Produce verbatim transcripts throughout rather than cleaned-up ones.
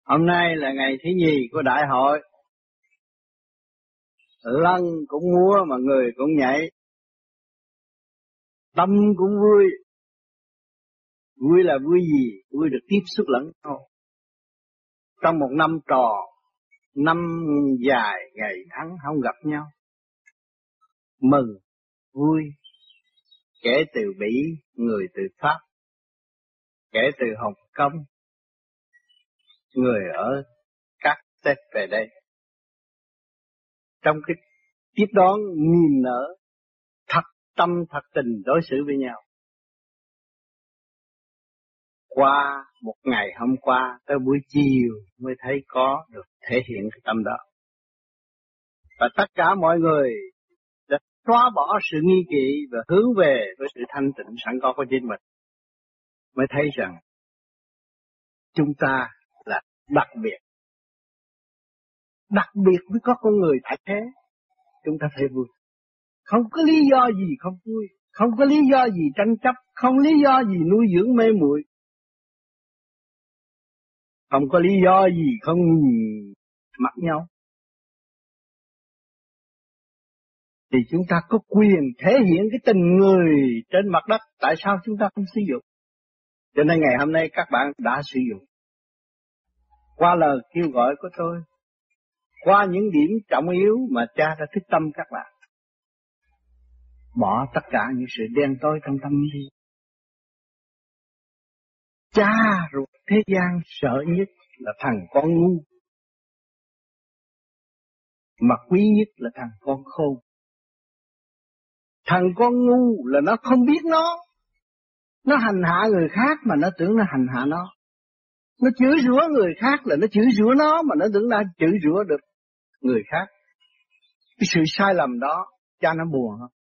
Hôm nay là ngày thứ nhì của đại hội. Lân cũng múa mà người cũng nhảy. Tâm cũng vui. Vui là vui gì? Vui được tiếp xúc lẫn nhau. Trong một năm tròn, năm dài ngày tháng không gặp nhau. Mừng, vui. Kẻ từ Bỉ, người từ Pháp. Kẻ từ Hồng Kông, người ở các tết về đây. Trong cái tiếp đón niềm nở, thật tâm thật tình đối xử với nhau. Qua một ngày hôm qua tới buổi chiều mới thấy có được thể hiện cái tâm đó. Và tất cả mọi người đã xóa bỏ sự nghi kỵ và hướng về với sự thanh tịnh sẵn có của chính mình. Mới thấy rằng chúng ta là đặc biệt. Đặc biệt với có con người tại thế, chúng ta thấy vui. Không có lý do gì không vui, không có lý do gì tranh chấp, không lý do gì nuôi dưỡng mê muội. Không có lý do gì không nhìn mặt nhau. Thì chúng ta có quyền thể hiện cái tình người trên mặt đất. Tại sao chúng ta không sử dụng? Cho nên ngày hôm nay các bạn đã sử dụng. Qua lời kêu gọi của tôi, qua những điểm trọng yếu mà cha đã thức tâm các bạn. Bỏ tất cả những sự đen tối trong tâm đi. Cha ruột thế gian sợ nhất là thằng con ngu, mà quý nhất là thằng con khôn. Thằng con ngu là nó không biết nó, nó hành hạ người khác mà nó tưởng nó hành hạ nó. Nó chửi rủa người khác là nó chửi rủa nó mà nó tưởng nó chửi rủa được người khác. Cái sự sai lầm đó, cha nó buồn không?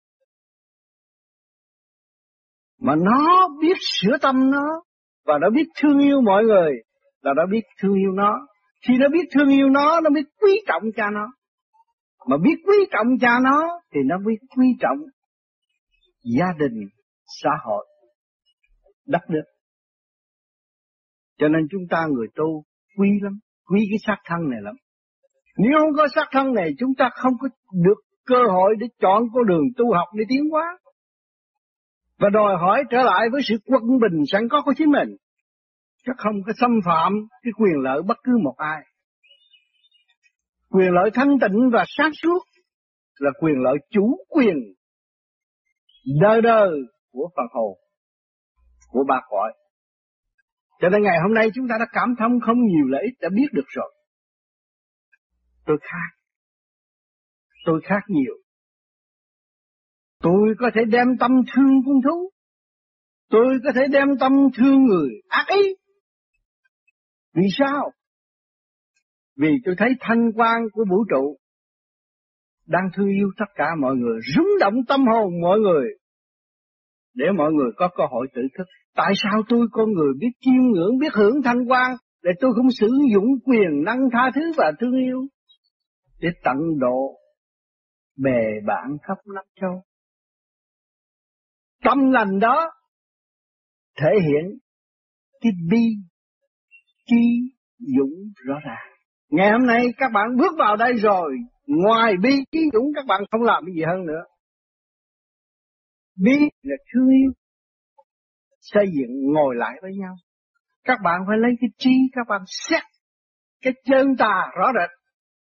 Mà nó biết sửa tâm nó, và nó biết thương yêu mọi người, là nó biết thương yêu nó. Khi nó biết thương yêu nó, nó biết quý trọng cha nó. Mà biết quý trọng cha nó, thì nó biết quý trọng gia đình, xã hội, đất nước. Cho nên chúng ta người tu quý lắm, quý cái xác thân này lắm. Nếu không có xác thân này, chúng ta không có được cơ hội để chọn con đường tu học để tiến hóa. Và đòi hỏi trở lại với sự quân bình sẵn có của chính mình, chứ không có xâm phạm cái quyền lợi bất cứ một ai. Quyền lợi thanh tịnh và sáng suốt là quyền lợi chủ quyền đời đời của phần hồn, của ba cõi. Cho nên ngày hôm nay chúng ta đã cảm thông không nhiều lợi ích, đã biết được rồi. Tôi khác, tôi khác nhiều. Tôi có thể đem tâm thương con thú, tôi có thể đem tâm thương người ác ý. Vì sao? Vì tôi thấy thanh quang của vũ trụ đang thương yêu tất cả mọi người, rung động tâm hồn mọi người, để mọi người có cơ hội tự thức. Tại sao tôi con người biết chiêm ngưỡng, biết hưởng thanh quang, để tôi không sử dụng quyền năng tha thứ và thương yêu để tận độ bè bạn khắp năm châu? Tâm lành đó thể hiện cái bi, trí, dũng rõ ràng. Ngày hôm nay các bạn bước vào đây rồi, ngoài bi, trí, dũng các bạn không làm cái gì hơn nữa. Bi là thương yêu, xây dựng ngồi lại với nhau. Các bạn phải lấy cái trí, các bạn xét cái chân tà rõ rệt,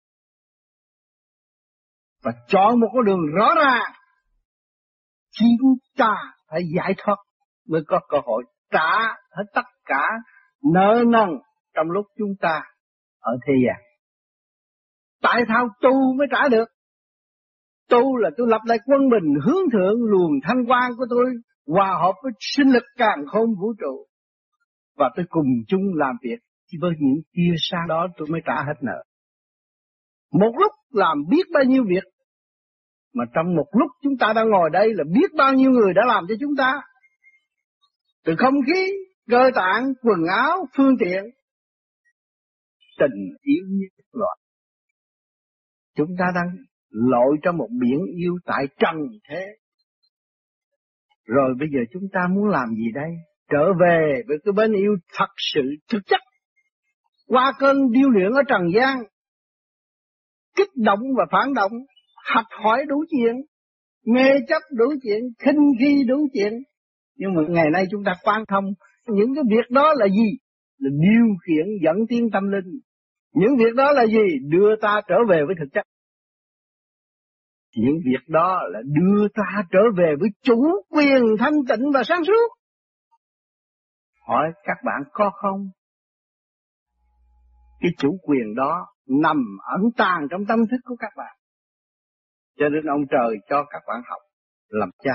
và chọn một con đường rõ ràng. Chúng ta phải giải thoát mới có cơ hội trả hết tất cả nợ nần trong lúc chúng ta ở thế gian. Tại sao tu mới trả được? Tu là tôi lập lại quân bình, hướng thượng luồng thanh quang của tôi, hòa hợp với sinh lực càn khôn vũ trụ, và tôi cùng chung làm việc. Chỉ với những tia sáng đó tôi mới trả hết nợ. Một lúc làm biết bao nhiêu việc, mà trong một lúc chúng ta đang ngồi đây là biết bao nhiêu người đã làm cho chúng ta. Từ không khí, cơ tạng, quần áo, phương tiện, tình yêu nhất loại. Chúng ta đang lội trong một biển yêu tại trần thế. Rồi bây giờ chúng ta muốn làm gì đây? Trở về với cái bên yêu thật sự thực chất. qua cơn điêu luyện ở trần gian, kích động và phản động, học hỏi đủ chuyện, mê chấp đủ chuyện, khinh khi đủ chuyện. Nhưng mà ngày nay chúng ta quan thông những cái việc đó là gì? Là điều khiển dẫn tiến tâm linh. Những việc đó là gì? Đưa ta trở về với thực chất. Những việc đó là đưa ta trở về với chủ quyền thanh tịnh và sáng suốt. Hỏi các bạn có không? Cái chủ quyền đó nằm ẩn tàng trong tâm thức của các bạn. Cho nên ông trời cho các bạn học làm cha.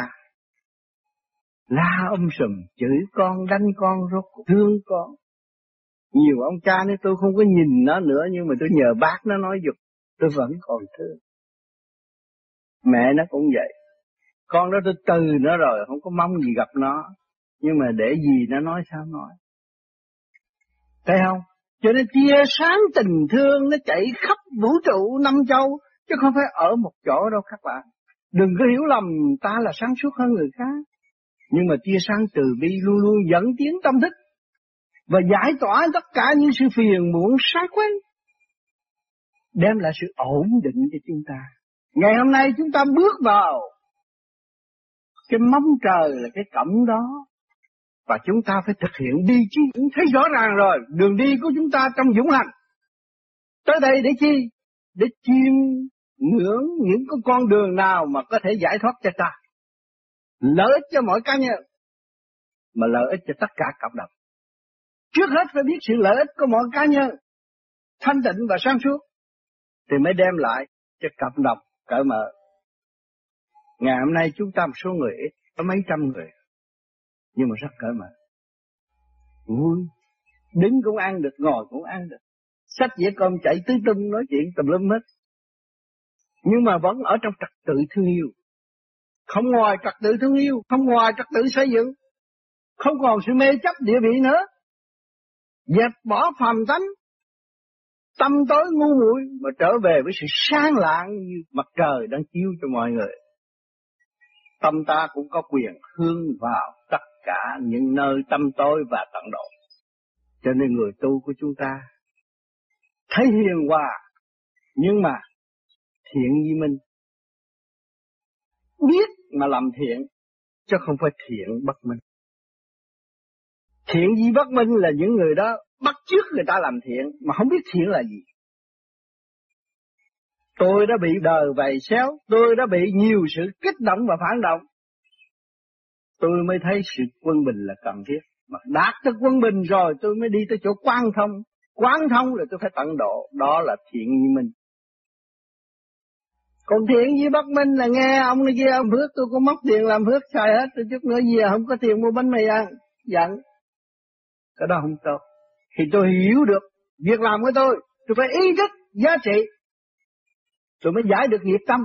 La um sùm, chửi con, đánh con, rốt cuộc thương con. Nhiều ông cha nói tôi không có nhìn nó nữa, nhưng mà tôi nhờ bác nó nói giùm, tôi vẫn còn thương. Mẹ nó cũng vậy. Con đó tôi từ nó rồi, không có mong gì gặp nó. Nhưng mà để gì nó nói sao nói. Thấy không? Cho nên tia sáng tình thương nó chạy khắp vũ trụ năm châu, chứ không phải ở một chỗ đâu các bạn. Đừng có hiểu lầm ta là sáng suốt hơn người khác. Nhưng mà tia sáng từ bi luôn luôn dẫn tiến tâm thức và giải tỏa tất cả những sự phiền muộn sai quấy, đem lại sự ổn định cho chúng ta. Ngày hôm nay chúng ta bước vào cái mong trời là cái cổng đó, và chúng ta phải thực hiện đi chứ. Cũng thấy rõ ràng rồi, đường đi của chúng ta trong dũng hành. Tới đây để chi? Để chiêm ngưỡng những cái con đường nào mà có thể giải thoát cho ta. Lợi ích cho mỗi cá nhân, mà lợi ích cho tất cả cộng đồng. Trước hết phải biết sự lợi ích của mỗi cá nhân, thanh tịnh và sáng suốt, thì mới đem lại cho cộng đồng cởi mở. Ngày hôm nay chúng ta một số người ít, có mấy trăm người, nhưng mà rất cởi mở. Vui, đứng cũng ăn được, ngồi cũng ăn được. Sách dĩa cơm chạy tứ tung nói chuyện tùm lum hết. Nhưng mà vẫn ở trong trật tự thương yêu. Không ngoài trật tự thương yêu, không ngoài trật tự xây dựng, không còn sự mê chấp địa vị nữa. Dẹp bỏ phàm tánh, tâm tối ngu muội mà trở về với sự sáng lạng như mặt trời đang chiếu cho mọi người. Tâm ta cũng có quyền hướng vào tất cả những nơi tâm tối và tận độ. Cho nên người tu của chúng ta thấy hiền hòa, nhưng mà thiện như minh. Biết mà làm thiện, chứ không phải thiện bất minh. Thiện gì bất minh là những người đó bắt chước người ta làm thiện, mà không biết thiện là gì. Tôi đã bị đời vầy xéo, tôi đã bị nhiều sự kích động và phản động. Tôi mới thấy sự quân bình là cần thiết. Mà đạt tới quân bình rồi tôi mới đi tới chỗ quán thông. Quán thông rồi tôi phải tận độ. Đó là thiện như minh. Còn thiện gì bất minh là nghe ông này kia ông phước, tôi có móc tiền làm phước xài hết, tôi chút nữa gì không có tiền mua bánh mì ăn. Giận. Cái đó không tốt. Thì tôi hiểu được việc làm của tôi, tôi phải ý thức giá trị, tôi mới giải được nghiệp tâm.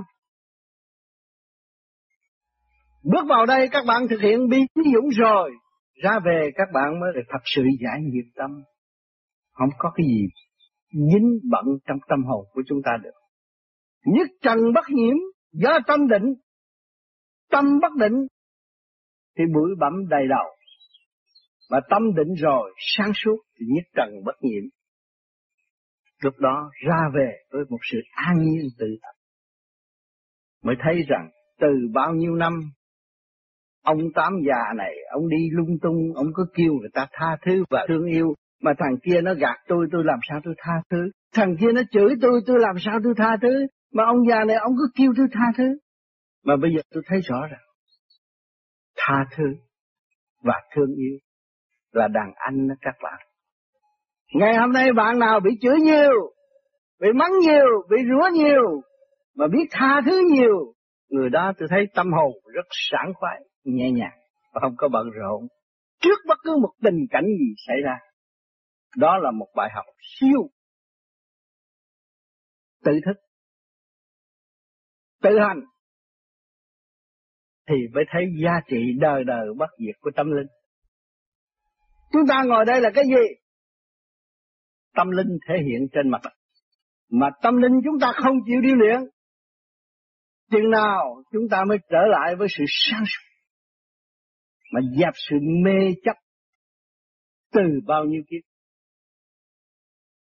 Bước vào đây các bạn thực hiện bi dũng rồi, ra về các bạn mới được thật sự giải nghiệp tâm. Không có cái gì dính bận trong tâm hồn của chúng ta được. Nhất trần bất nhiễm, do tâm định. Tâm bất định thì bụi bặm đầy đầu. Mà tâm định rồi, sáng suốt thì nhất trần bất nhiễm. Lúc đó ra về với một sự an nhiên tự tại. Mới thấy rằng từ bao nhiêu năm, ông tám già này, ông đi lung tung, ông cứ kêu người ta tha thứ và thương yêu. Mà thằng kia nó gạt tôi, tôi làm sao tôi tha thứ. Thằng kia nó chửi tôi, tôi làm sao tôi tha thứ. Mà ông già này, ông cứ kêu tôi tha thứ. Mà bây giờ tôi thấy rõ ràng, tha thứ và thương yêu là đàn anh đó các bạn. Ngày hôm nay bạn nào bị chửi nhiều, bị mắng nhiều, bị rủa nhiều, mà biết tha thứ nhiều, người đó tôi thấy tâm hồn rất sảng khoái, nhẹ nhàng, và không có bận rộn trước bất cứ một tình cảnh gì xảy ra. Đó là một bài học siêu tự thức, tự hành, thì mới thấy giá trị đời đời bất diệt của tâm linh. Chúng ta ngồi đây là cái gì? Tâm linh thể hiện trên mặt. Mà tâm linh chúng ta không chịu điêu luyện, chừng nào chúng ta mới trở lại với sự sáng suốt, mà dẹp sự mê chấp từ bao nhiêu kiếp.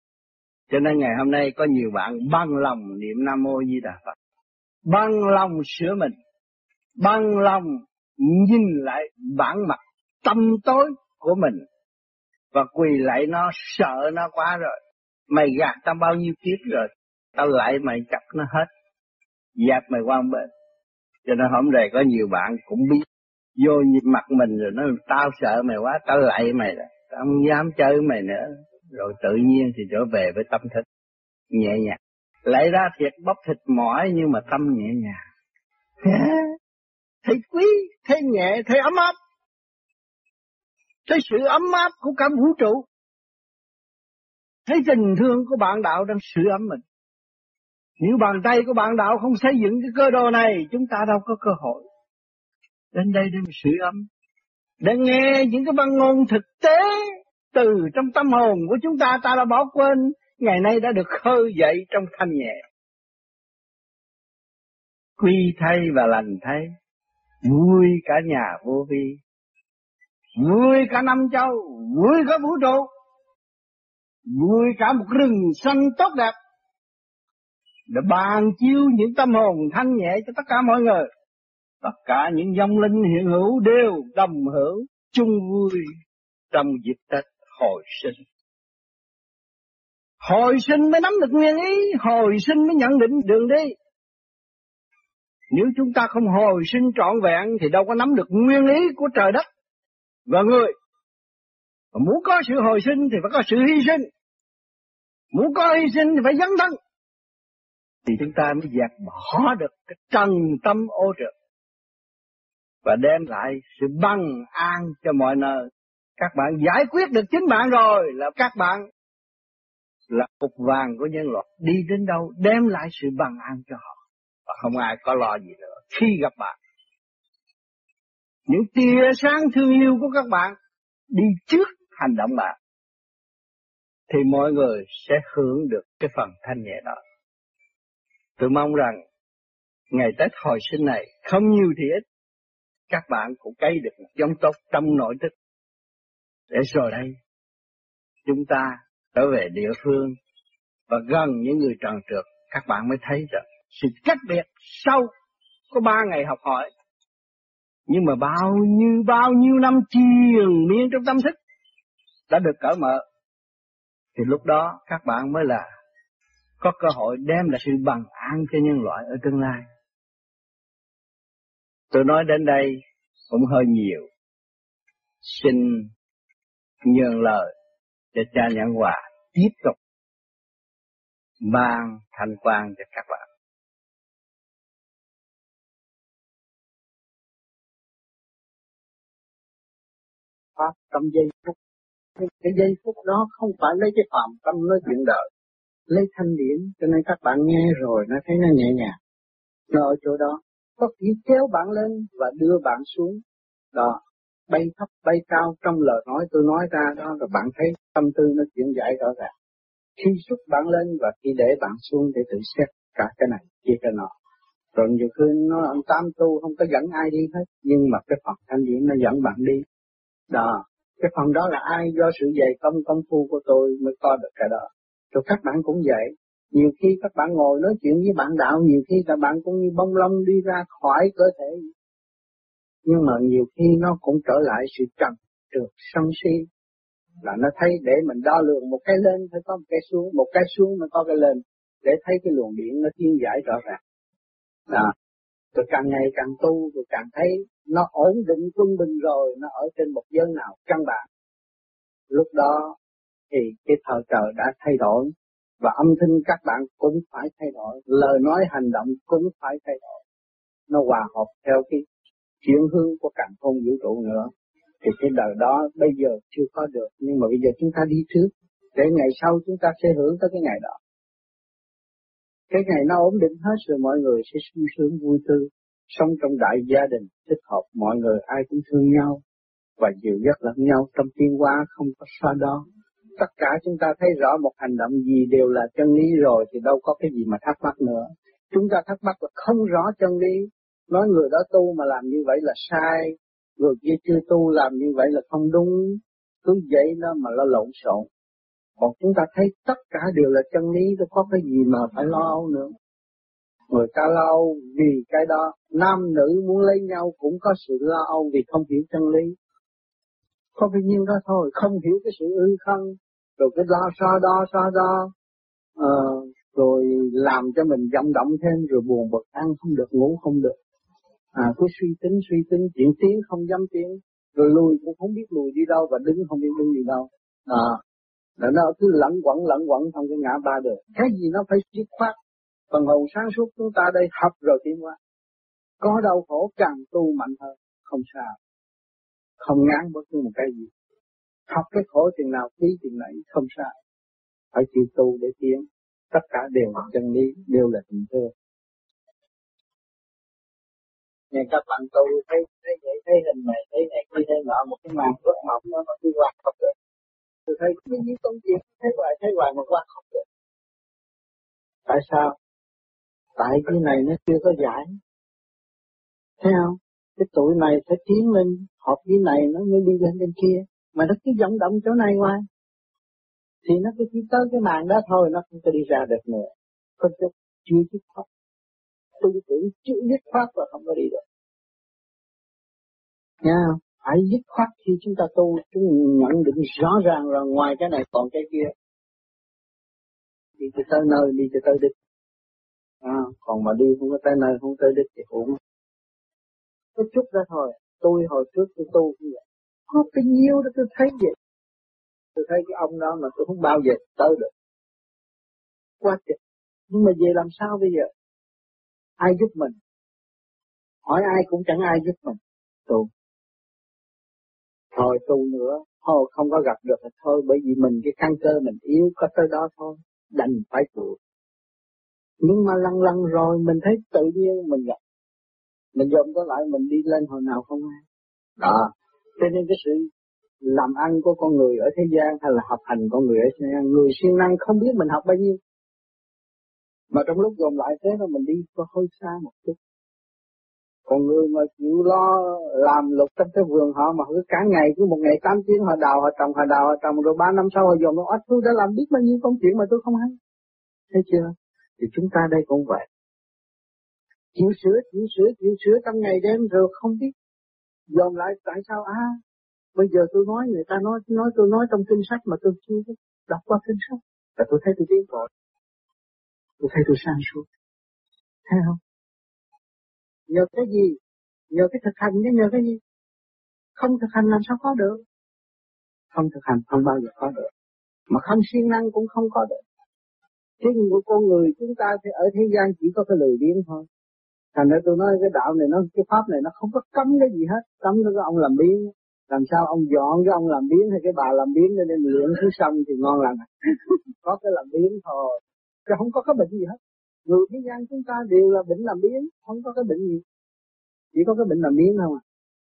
Cho nên ngày hôm nay có nhiều bạn bằng lòng niệm Nam Mô Di Đà Phật, bằng lòng sửa mình, bằng lòng nhìn lại bản mặt tâm tối của mình và quỳ lại nó, sợ nó quá rồi. Mày gạt tao bao nhiêu kiếp rồi, tao lại mày chặt nó hết, dẹp mày qua bên. Cho nên hôm nay có nhiều bạn cũng biết vô nhìn mặt mình rồi nói tao sợ mày quá, tao lại mày rồi, tao không dám chơi với mày nữa. Rồi tự nhiên thì trở về với tâm thức nhẹ nhàng. Lại ra thiệt bắp thịt mỏi nhưng mà tâm nhẹ nhàng. Thấy quý, thấy nhẹ, thấy ấm áp. Thấy sự ấm áp của cả vũ trụ. Thấy tình thương của bạn đạo đang sưởi ấm mình. Nếu bàn tay của bạn đạo không xây dựng cái cơ đồ này, chúng ta đâu có cơ hội đến đây để mà sưởi ấm, để nghe những cái văn ngôn thực tế từ trong tâm hồn của chúng ta. Ta đã bỏ quên, ngày nay đã được khơi dậy trong thanh nhẹ. Quy thay và lành thay, vui cả nhà vô vi, vui cả năm châu, vui cả vũ trụ, vui cả một rừng xanh tốt đẹp, để ban chiếu những tâm hồn thanh nhẹ cho tất cả mọi người. Tất cả những vong linh hiện hữu đều đồng hưởng chung vui trong dịp Tết hồi sinh. Hồi sinh mới nắm được nguyên ý, hồi sinh mới nhận định đường đi. Nếu chúng ta không hồi sinh trọn vẹn thì đâu có nắm được nguyên lý của trời đất và người. Và muốn có sự hồi sinh thì phải có sự hy sinh. Muốn có hy sinh thì phải dấn thân. Thì chúng ta mới dẹp bỏ được cái trần tâm ô trượt và đem lại sự bằng an cho mọi nơi. Các bạn giải quyết được chính bạn rồi là các bạn là cục vàng của nhân loại. Đi đến đâu đem lại sự bằng an cho họ. Và không ai có lo gì nữa khi gặp bạn. Những tia sáng thương yêu của các bạn đi trước hành động bạn, thì mọi người sẽ hưởng được cái phần thanh nhẹ đó. Tôi mong rằng ngày Tết hồi sinh này không nhiều thì ít, các bạn cũng cấy được một giống tốt trong nội thức. Để rồi đây chúng ta trở về địa phương và gần những người trần trượt, các bạn mới thấy rằng sự cách biệt sau có ba ngày học hỏi, nhưng mà bao nhiêu bao nhiêu năm triền miên trong tâm thức đã được cởi mở, thì lúc đó các bạn mới là có cơ hội đem lại sự bằng an cho nhân loại ở tương lai. Tôi nói đến đây cũng hơi nhiều, xin nhường lời cho cha Nhãn Hòa tiếp tục ban thanh quan cho các bạn. Pháp trong giây phút, cái giây phút đó không phải lấy cái phạm tâm nói chuyện đời, lấy thanh điển, cho nên các bạn nghe rồi nó thấy nó nhẹ nhàng. Nó ở chỗ đó, có chỉ kéo bạn lên và đưa bạn xuống. Đó, bay thấp bay cao trong lời nói tôi nói ra đó, rồi bạn thấy tâm tư nó chuyển giải rõ ràng. Khi xúc bạn lên và khi để bạn xuống để tự xét cả cái này kia cái nọ. Rồi nhiều khi nó ông tam tu không có dẫn ai đi hết, nhưng mà cái phần thanh điển nó dẫn bạn đi. Đó, cái phần đó là ai? Do sự dày công công phu của tôi mới có được cái đó. Rồi các bạn cũng vậy. Nhiều khi các bạn ngồi nói chuyện với bạn đạo, nhiều khi các bạn cũng như bông lông đi ra khỏi cơ thể. Nhưng mà nhiều khi nó cũng trở lại sự trần trượt sân si. Là nó thấy để mình đo lường một cái lên phải có một cái xuống, một cái xuống mới có cái lên. Để thấy cái luồng điện nó thiên giải rõ ràng. Đó. Rồi càng ngày càng tu, rồi càng thấy nó ổn định trung bình rồi, nó ở trên một giới nào căn bản. Lúc đó thì cái thời trời đã thay đổi, và âm thanh các bạn cũng phải thay đổi, lời nói hành động cũng phải thay đổi. Nó hòa hợp theo cái chuyển hướng của càn khôn vũ trụ nữa. Thì cái đời đó bây giờ chưa có được, nhưng mà bây giờ chúng ta đi trước, để ngày sau chúng ta sẽ hưởng tới cái ngày đó. Cái ngày nó ổn định hết rồi mọi người sẽ sung sướng vui tươi, sống trong đại gia đình thích hợp, mọi người ai cũng thương nhau và dìu dắt lẫn nhau trong tiến hóa không có so đo. Tất cả chúng ta thấy rõ một hành động gì đều là chân lý rồi thì đâu có cái gì mà thắc mắc nữa. Chúng ta thắc mắc là không rõ chân lý, nói người đó tu mà làm như vậy là sai, người kia chưa tu làm như vậy là không đúng, cứ vậy đó mà nó lộn xộn. Còn chúng ta thấy tất cả đều là chân lý, đâu có cái gì mà phải lo âu nữa. Người ta lo âu vì cái đó, nam nữ muốn lấy nhau cũng có sự lo âu vì không hiểu chân lý. Có bao nhiêu đó thôi, không hiểu cái sự ư không, rồi cái lo so đo so đo, ờ, rồi làm cho mình vọng động thêm, rồi buồn bực, ăn không được, ngủ không được. À, cứ suy tính suy tính, chuyện tiến không dám tiến, rồi lùi cũng không biết lùi đi đâu, và đứng không biết đứng đi đâu. À, là nó cứ lẫn quẩn lẫn quẩn trong cái ngã ba đường. Cái gì nó phải dứt khoát. Phần hồn sáng suốt chúng ta đây học rồi tiến qua. Có đau khổ càng tu mạnh hơn, không sao. Không ngán bất cứ một cái gì. Học cái khổ chừng nào phí chừng nấy, không sao. Phải chịu tu để tiến. Tất cả đều là chân lý, đều là tình thương. Nghe các bạn tu thấy thấy vậy, thấy hình này, thấy này, thấy thế nọ, một cái màn rất mỏng nó nó đi qua không được. Tôi thấy cái gì công việc thấy hoài thấy hoài mà qua không được. Tại sao? Tại cái này nó chưa có giải. Thấy không? Cái tuổi này phải tiến lên, học cái này nó mới đi lên bên kia. Mà nó cứ vọng động chỗ này hoài. Thì nó cứ chỉ tới cái màn đó thôi, nó không có đi ra được nữa. Có chút chưa dứt khoát. Tư tưởng chưa dứt khoát và không có đi được. Nha không? Phải dứt khoát khi chúng ta tu, chúng nhận định rõ ràng rồi, ngoài cái này còn cái kia. Đi cho tới nơi, đi cho tới đích. À, còn mà đi không có tới nơi, không tới đích thì cũng có chút đó thôi. Tôi hồi trước tôi tu như vậy. Có bao nhiêu đó tôi thấy vậy. Tôi thấy cái ông đó mà tôi không bao giờ tới được. Quá chật. Nhưng mà về làm sao bây giờ? Ai giúp mình? Hỏi ai cũng chẳng ai giúp mình. Tu. Thôi tu nữa. Thôi không có gặp được thì thôi. Bởi vì mình cái căn cơ mình yếu có tới đó thôi. Đành phải chịu. Nhưng mà lần lần rồi mình thấy tự nhiên mình gặp. Mình dồn có lại mình đi lên hồi nào không ai. Đó. Cho nên cái sự làm ăn của con người ở thế gian hay là học hành con người ở thế gian, người siêng năng không biết mình học bao nhiêu. Mà trong lúc dồn lại thế là mình đi có hơi xa một chút. Còn người mà chịu lo làm lục trong cái vườn họ mà cứ cả ngày, cứ một ngày tám tiếng họ đào, họ trồng, họ đào, họ trồng, rồi ba năm sau họ dồn nó ớt, tôi đã làm biết bao nhiêu công chuyện mà tôi không hay. Thấy chưa? Thì chúng ta đây cũng vậy. Chịu sửa, chịu sửa, chịu sửa trong ngày đêm rồi không biết. Dồn lại tại sao à? Bây giờ tôi nói người ta nói nói tôi nói trong kinh sách mà tôi chưa đọc qua kinh sách. Và tôi thấy tôi tiến bộ. Tôi thấy tôi sang suốt. Thấy không? Nhờ cái gì? Nhờ cái thực hành chứ nhờ cái gì? Không thực hành làm sao có được? Không thực hành không bao giờ có được. Mà không siêng năng cũng không có được. Chứ của con người chúng ta thì ở thế gian chỉ có cái lười biếng thôi. Thành ra tôi nói cái đạo này, nó cái pháp này nó không có cấm cái gì hết. Cấm cái ông làm biếng. Làm sao ông dọn cái ông làm biếng hay cái bà làm biếng cho nên luyện thứ xong thì ngon lành. Có cái làm biếng thôi. Chứ không có cái bệnh gì hết. Người thế gian chúng ta đều là bệnh làm biếng. Không có cái bệnh gì. Chỉ có cái bệnh làm biếng thôi mà.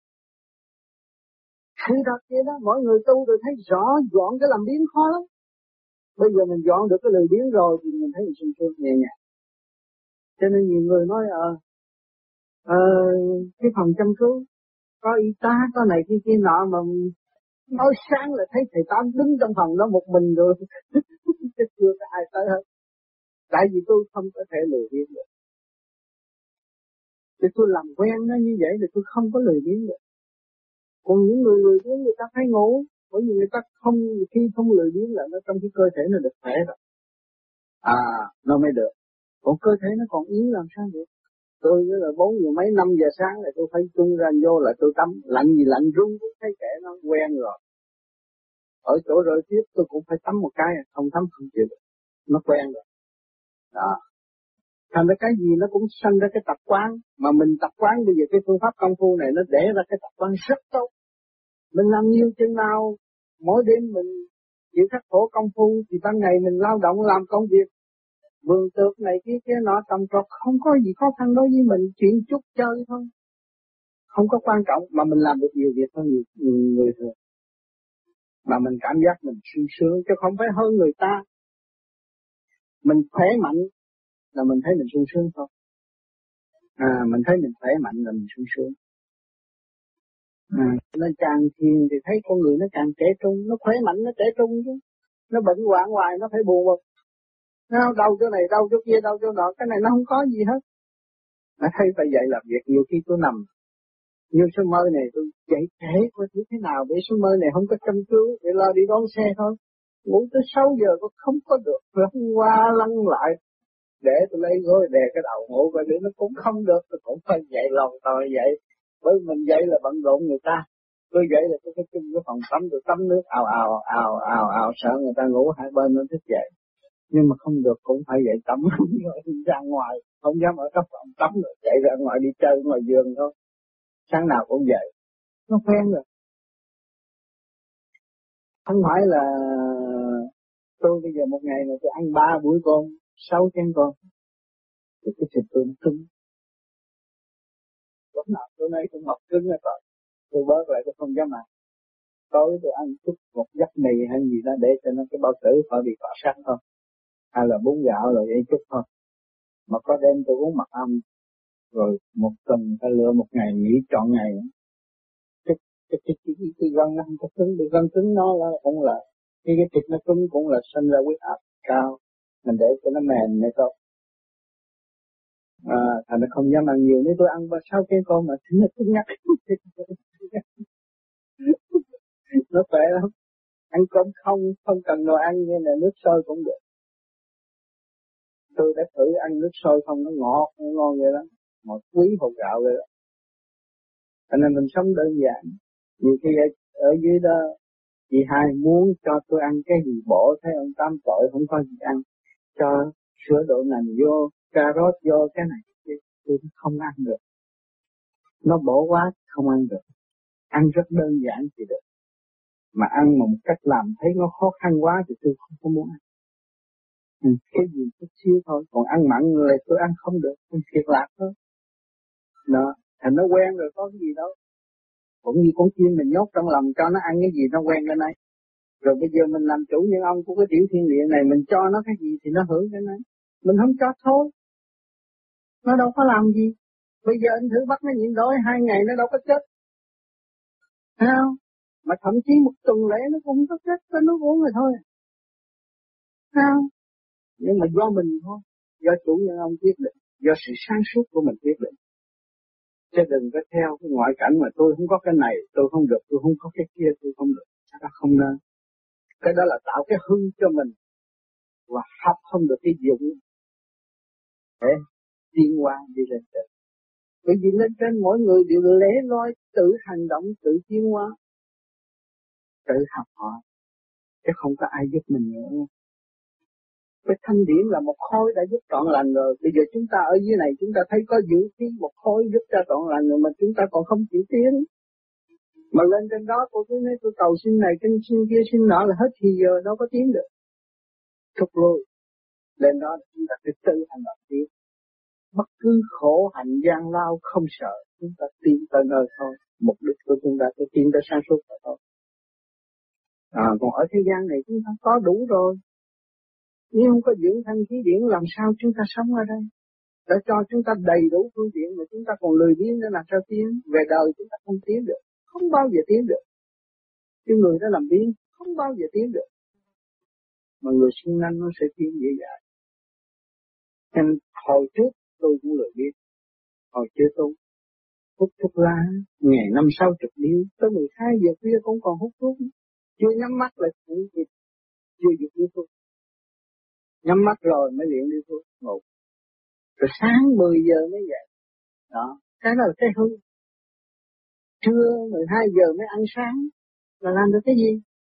Khi thật vậy đó, mỗi người tu tôi thấy rõ dọn cái làm biếng khó lắm. Bây giờ mình dọn được cái lười biếng rồi thì mình thấy mình sung sướng nhẹ nhàng. Cho nên nhiều người nói ờ, ờ cái phòng chăm cứu có y tá, có này kia kia nọ mà nói sáng là thấy thầy Tám đứng trong phòng đó một mình rồi. Chứ chưa có ai tới hết. Tại vì tôi không có thể lười biếng được. Thì tôi làm quen nó như vậy thì tôi không có lười biếng được. Còn những người lười biếng người ta phải ngủ. Bởi vì người ta không, khi không lười biếng là nó trong cái cơ thể nó được khỏe rồi. À, nó mới được. Còn cơ thể nó còn yếu làm sao được. Tôi là bốn giờ mấy năm giờ sáng là tôi phải chung ra vô là tôi tắm. Lạnh gì lạnh run cũng thấy kẻ nó quen rồi. Ở chỗ rơi tiếp tôi cũng phải tắm một cái. Không tắm không chịu được. Nó quen rồi. Đó. Thành ra cái gì nó cũng sanh ra cái tập quán. Mà mình tập quán bây giờ cái phương pháp công phu này nó để ra cái tập quán rất tốt. Mình làm nhiều chừng nào, mỗi đêm mình chịu khắc khổ công phu thì ban ngày mình lao động làm công việc. Vườn tược này kia kia nọ trồng trọt không có gì khó khăn đối với mình, chuyện chút chơi thôi. Không có quan trọng mà mình làm được nhiều việc hơn nhiều, nhiều người thường. Mà mình cảm giác mình sung sướng chứ không phải hơn người ta. Mình khỏe mạnh là mình thấy mình sung sướng thôi. À, mình thấy mình khỏe mạnh là mình sung sướng. À, nó càng thiền thì thấy con người nó càng trẻ trung, nó khỏe mạnh nó trẻ trung chứ. Nó bệnh hoạn hoài nó phải buồn bực. Nó đau chỗ này, đau chỗ kia, đau chỗ nọ, cái này nó không có gì hết. Nó thấy phải dậy làm việc, nhiều khi tôi nằm. Như số mơ này tôi dậy trễ coi thử thế nào, để số mơ này không có chăm cứu, để lo đi đón xe thôi. Ngủ tới sáu giờ cũng không có được, lăn qua lăn lại. Để tôi lấy gối đè cái đầu ngủ coi để nó cũng không được, tôi cũng phải dậy lòng tòi dậy. Bởi mình dậy là bận rộn người ta. Tôi dậy là tôi phải chung cái phòng tắm, tôi tắm nước ào ào ào ào ào sợ người ta ngủ hai bên nó thức dậy. Nhưng mà không được cũng phải dậy tắm rồi đi ra ngoài, không dám ở trong phòng tắm rồi chạy ra ngoài đi chơi ngoài giường thôi. Sáng nào cũng vậy, nó quen rồi. Không phải là tôi bây giờ một ngày mà tôi ăn ba buổi cơm, sáu chén cơm, thì cái thịt tôi nó cứng. Lúc nào tôi nói tôi mọc cứng rồi, tôi bớt lại tôi không dám ăn. Tối tôi ăn chút một giấc mì hay gì đó để cho nó cái bao tử khỏi bị cọ sát thôi. Hay là bún gạo rồi vậy chút thôi. Mà có đêm tôi uống mật ong, rồi một tuần ta lựa một ngày nghỉ trọn ngày. Cái cái cái cái, cái, cái gân nó không có cứng, cái gân cứng nó là cũng là cái cái thịt nó cứng cũng là sinh ra huyết áp cao. Mình để cho nó mềm này thôi. À, thành nó không dám ăn nhiều. Nếu tôi ăn ba sáu cái con mà thịt nó cứng ngắc, nó khỏe lắm. Ăn cơm không, không cần đồ ăn như là nước sôi cũng được. Tôi đã thử ăn nước sôi không, nó ngọt, nó ngon vậy lắm. Một quý hột gạo vậy đó. Cho nên mình sống đơn giản. Nhiều khi ở, ở dưới đó, chị hai muốn cho tôi ăn cái gì bổ, thấy ông Tám tội không có gì ăn. Cho sữa đậu nành vô, cà rốt vô, cái này tôi không ăn được. Nó bổ quá, không ăn được. Ăn rất đơn giản thì được. Mà ăn mà một cách làm thấy nó khó khăn quá thì tôi không có muốn ăn. Ừ, cái gì chút xíu thôi, còn ăn mặn là tôi ăn không được, tôi thiệt lạc thôi. Đó, thành nó quen rồi có cái gì đâu. Cũng như con chim mình nhốt trong lòng cho nó ăn cái gì nó quen cái này. Rồi bây giờ mình làm chủ nhân ông của cái tiểu thiên địa này, mình cho nó cái gì thì nó hưởng cái này. Mình không cho thôi, nó đâu có làm gì. Bây giờ anh thử bắt nó nhịn đói hai ngày nó đâu có chết. Thấy không? Mà thậm chí một tuần lễ nó cũng có chết, nó uống rồi thôi. Thấy không? Nhưng mà do mình thôi, do chủ nhân ông quyết định, do sự sáng suốt của mình quyết định. Chứ đừng có theo cái ngoại cảnh mà tôi không có cái này, tôi không được, tôi không có cái kia, tôi không được. Đó không nên. Cái đó là tạo cái hư cho mình và học không được cái dụng để tiến hóa đi lên trên. Bởi vì lên trên mỗi người đều lẻ loi, tự hành động, tự tiến hóa, tự học hỏi, chứ không có ai giúp mình nữa. Cái thanh điển là một khối đã giúp trọn lành rồi. Bây giờ chúng ta ở dưới này chúng ta thấy có giữ khí một khối giúp cho trọn lành rồi mà chúng ta còn không chịu tiến. Mà lên trên đó tôi cứ nói tôi cầu xin này, xin xin kia, xin nọ là hết thì giờ đâu có tiến được. Thúc lui. Lên đó chúng ta phải tự hành động tiến. Bất cứ khổ hạnh gian lao không sợ, chúng ta tiến tới nơi thôi. Mục đích của chúng ta phải tiến tới sáng suốt thôi. À, còn ở thế gian này chúng ta có đủ rồi. Nếu không có dưỡng thanh khí điển làm sao chúng ta sống ở đây? Đã cho chúng ta đầy đủ phương tiện mà chúng ta còn lười biếng để làm sao tiến. Về đời chúng ta không tiến được, không bao giờ tiến được. Cái người đó làm biếng không bao giờ tiến được. Mà người siêng năng nó sẽ tiến dễ dàng. Nên hồi trước tôi cũng lười biếng. Hồi chưa tu hút thuốc lá ngày năm sáu chục điếu, tới mười hai giờ khuya cũng còn hút thuốc. Chưa nhắm mắt lại cũng kịp, chưa dứt điếu thuốc. Nhắm mắt rồi mới luyện điếu thuốc ngủ. Rồi sáng mười giờ mới dậy. Đó, cái đó là cái hư. Trưa mười hai giờ mới ăn sáng là làm được cái gì?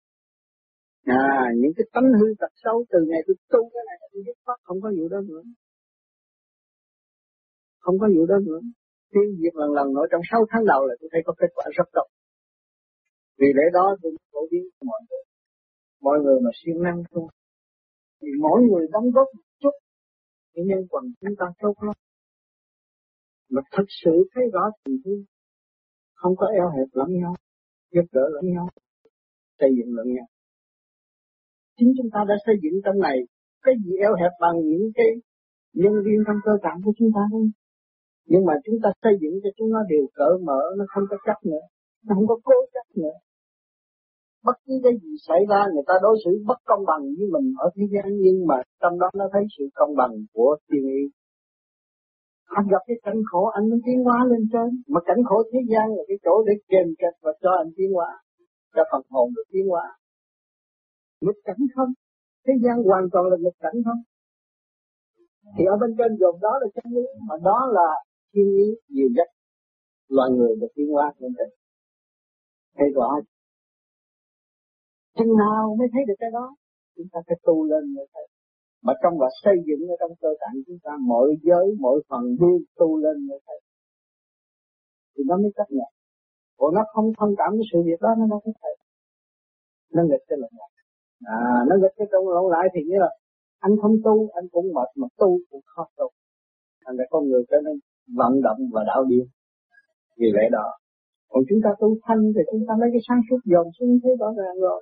À, những cái tánh hư tật xấu từ ngày tôi tu cái này tôi dứt khoát không có vụ đó nữa. Không có vụ đó nữa. Tiêu diệt lần lần nữa trong sáu tháng đầu là tôi thấy có kết quả rất tốt. Vì lẽ đó tôi phổ biến cho mọi người. Mọi người mà siêng năng thôi. Thì mỗi người đóng góp một chút thì nhân quần chúng ta tốt lắm. Mà thật sự thấy rõ tình thương. Không có eo hẹp lẫn nhau, giúp đỡ lẫn nhau, xây dựng lẫn nhau. Chính chúng ta đã xây dựng trong này, cái gì eo hẹp bằng những cái nhân viên trong cơ tạng của chúng ta không? Nhưng mà chúng ta xây dựng cho chúng nó đều cởi mở, nó không có chấp nữa, nó không có cố chấp nữa. bất cứ cái gì xảy ra người ta đối xử bất công bằng với mình ở thế gian, nhưng mà trong đó nó thấy sự công bằng của thiên ý. Anh gặp cái cảnh khổ anh muốn tiến hóa lên trên, mà cảnh khổ thế gian là cái chỗ để kềm kẹp và cho anh tiến hóa, cho phần hồn được tiến hóa. Nghịch cảnh không, thế gian hoàn toàn là nghịch cảnh không. Thì ở bên trên dồn đó là chân lý, mà đó là thiên ý nhiều nhất loài người được tiến hóa lên trên. Thấy rõ chừng nào mới thấy được cái đó, chúng ta phải tu lên mới thấy. Mà trong và xây dựng ở trong cơ tạng chúng ta, mọi giới, mọi phần đều tu lên mới thấy. Thì nó mới chấp nhận. Còn nó không thông cảm với sự việc đó, nó đâu có thể. Nó nghịch cái lộn lại. À, nó nghịch cái trong lộn lại thì như là anh không tu, anh cũng mệt, mà tu cũng khó tu. Thành ra con người trở nên vận động và đạo điên. Vì lẽ đó. Còn chúng ta tu thanh thì chúng ta lấy cái sáng suốt dồn xuống thấy rõ ràng rồi.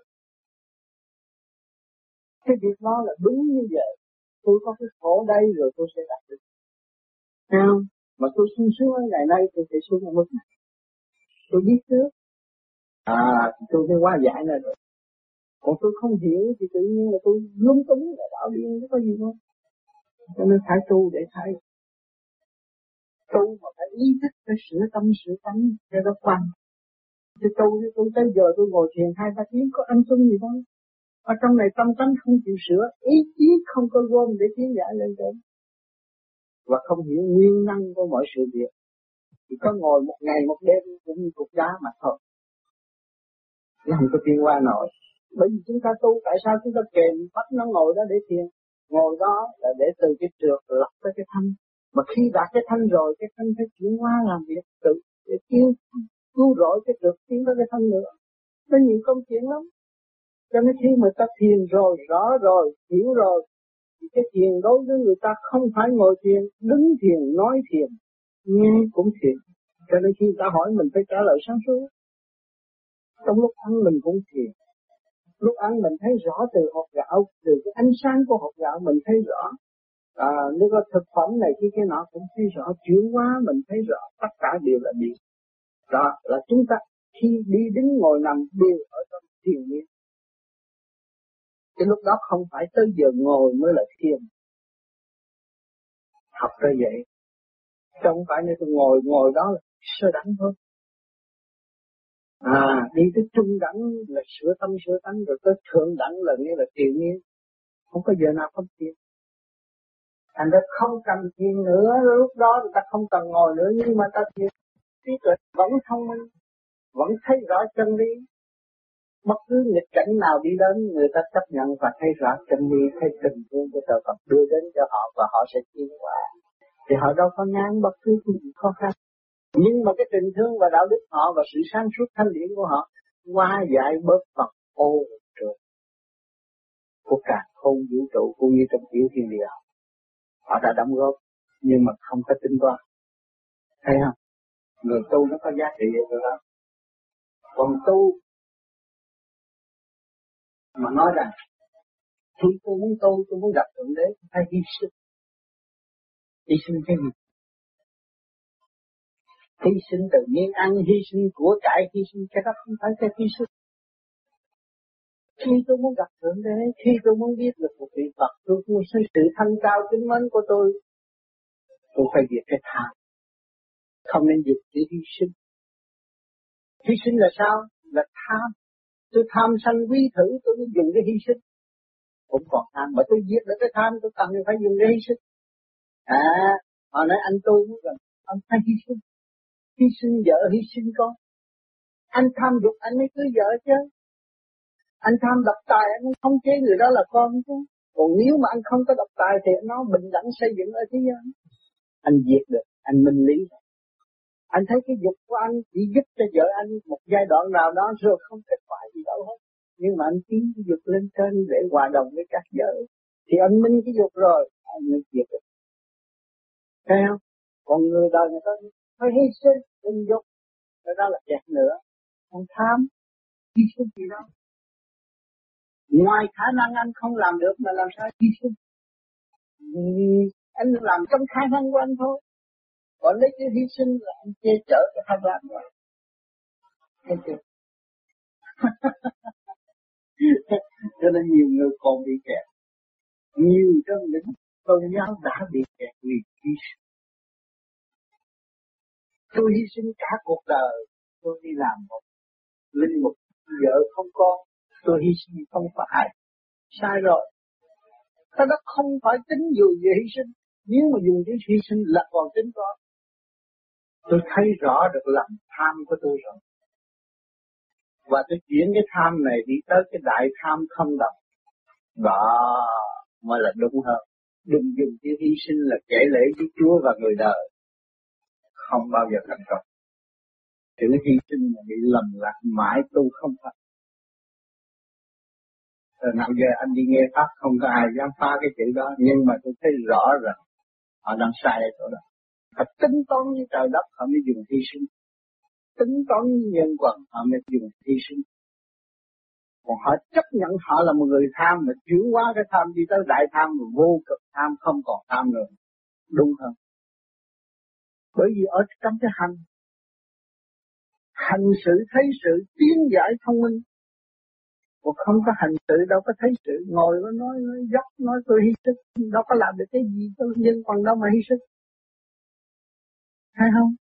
Cái việc đó là đúng như vậy. Tôi có cái khổ đây rồi tôi sẽ đạt được. Không? Mà tôi sung sướng ở ngày nay tôi sẽ xuống ở mức này. Tôi biết trước. À, tôi sẽ hóa giải ra rồi. Còn tôi không hiểu thì tự nhiên là tôi lung túng là đạo điên, nó có gì không? Cho nên phải tu để thấy. Tu mà phải ý thức, phải sửa tâm, sửa tánh cho nó quan. Chứ tu, tôi tới giờ tôi ngồi thiền hai ba tiếng có ăn xuân gì đâu. Ở trong này tâm tánh không chịu sửa, ý chí không có gom để tiến giải lên trên. Và không hiểu nguyên năng của mọi sự việc. Chỉ có ngồi một ngày một đêm cũng như cục đá mà thôi. Nó không có tiến qua nổi. Bởi vì chúng ta tu, tại sao chúng ta kèm bắt nó ngồi đó để thiền? Ngồi đó là để từ cái trượt lập tới cái thanh. Mà khi đạt cái thanh rồi, cái thanh phải chuyển hóa làm việc tự để cứu, cứu rỗi cái trượt tiến tới cái thanh nữa. Nó nhiều công chuyện lắm. Cho nên khi mà ta thiền rồi, rõ rồi, hiểu rồi, thì cái thiền đối với người ta không phải ngồi thiền, đứng thiền, nói thiền, nghe cũng thiền. Cho nên khi người ta hỏi mình phải trả lời sáng suốt. Trong lúc ăn mình cũng thiền. Lúc ăn mình thấy rõ từ hột gạo, từ cái ánh sáng của hột gạo mình thấy rõ. À, nếu có thực phẩm này khi cái nọ cũng thấy rõ, chuyển hóa mình thấy rõ, tất cả đều là điện. Đó là chúng ta khi đi đứng ngồi nằm đều ở trong thiền miên. Cái lúc đó không phải tới giờ ngồi mới là thiền. Học ra vậy. Không phải như tôi ngồi, ngồi đó là sơ đẳng thôi. À, đi tới trung đẳng là sửa tâm sửa tánh, rồi tới thượng đẳng là nghĩa là thiền miên. Không có giờ nào không thiền. Thành ra không cần thiền nữa, lúc đó người ta không cần ngồi nữa, nhưng mà ta thiền trí tuệ vẫn thông minh, vẫn thấy rõ chân lý. Bất cứ nghịch cảnh nào đi đến, người ta chấp nhận và thấy rõ chân lý, thấy tình thương của trời Phật đưa đến cho họ và họ sẽ tiến qua. Thì họ đâu có ngán bất cứ cái gì khó khăn. Nhưng mà cái tình thương và đạo đức họ và sự sáng suốt thanh điển của họ hóa giải bớt phần ô trượt của cả không vũ trụ cũng như trong tiểu thiên địa. Họ đã đóng góp nhưng mà không có tính toán. Thấy không? Người tu nó có giá trị ở đó. Còn tu mà nói rằng khi tôi muốn tu, tôi muốn gặp Thượng Đế, phải hy sinh. Hy sinh cái gì? Hy sinh tự nhiên ăn, hy sinh của cải, hy sinh cái đó không phải cái hy sinh. Khi tôi muốn gặp Thượng Đế, khi tôi muốn biết được một vị Phật, tôi muốn sự thanh cao kính mến của tôi, tôi phải diệt cái tham. Không nên diệt chỉ hy sinh. Hy sinh là sao? Là tham. Tôi tham sanh quý thử, tôi mới dùng cái hy sinh. Cũng còn tham, mà tôi diệt được cái tham, tôi cần phải dùng cái hy sinh. À, họ nói anh tu muốn gần, anh phải hy sinh. Hy sinh vợ, hy sinh con. Anh tham dục, anh mới cưới vợ chứ. Anh tham độc tài, anh không chế người đó là con chứ. Còn nếu mà anh không có độc tài thì nó bình đẳng xây dựng ở thế gian. Anh diệt được, anh minh lý. Anh thấy cái dục của anh chỉ giúp cho vợ anh một giai đoạn nào đó rồi không kết quả gì đâu hết. Nhưng mà anh tiến cái dục lên trên để hòa đồng với các vợ. Thì anh minh cái dục rồi, anh mới diệt được. Thấy không? Còn người đời người ta phải hy sinh, tình dục, rồi đó là kẹt nữa. Còn tham, hy sinh gì đâu. Ngoài khả năng anh không làm được mà làm sao hy sinh. Vì anh làm trong khả năng của anh thôi. Còn lấy cái hy sinh là anh che chở cái tham lam rồi. Thấy chưa? Cho nên nhiều người còn bị kẹt. Nhiều trong những tôn giáo đã bị kẹt vì hy sinh. Tôi hy sinh cả cuộc đời, tôi đi làm một linh mục, vợ không con, tôi hy sinh không phải. Sai rồi. Cái đó không phải tính dù gì hy sinh. Nếu mà dùng chữ hy sinh là còn tính có. Tôi thấy rõ được lòng tham của tôi rồi. Và tôi chuyển cái tham này đi tới cái đại tham không động. Đó mới là đúng hơn. Đừng dùng chữ hy sinh là kể lễ với Chúa và người đời. Không bao giờ thành công. Chữ hy sinh là bị lầm lạc mãi tu không phải. Rồi nào giờ anh đi nghe Pháp không có ai dám phá cái chữ đó. Nhưng mà tôi thấy rõ rằng họ đang sai ở chỗ đó. Họ tính toán như trời đất họ mới dùng hy sinh. Tính toán như nhân quần họ mới dùng hy sinh. Còn họ chấp nhận họ là một người tham mà chuyển hóa cái tham đi tới đại tham mà vô cực tham không còn tham nữa. Đúng hơn. Bởi vì ở trong cái hành, hành sự thấy sự tiến giải thông minh. Còn không có hành sự đâu có thấy sự, ngồi nó nói, nói dốc, nói tôi hy sinh, đâu có làm được cái gì, tôi nhân quần đâu mà hy sinh. Thấy không?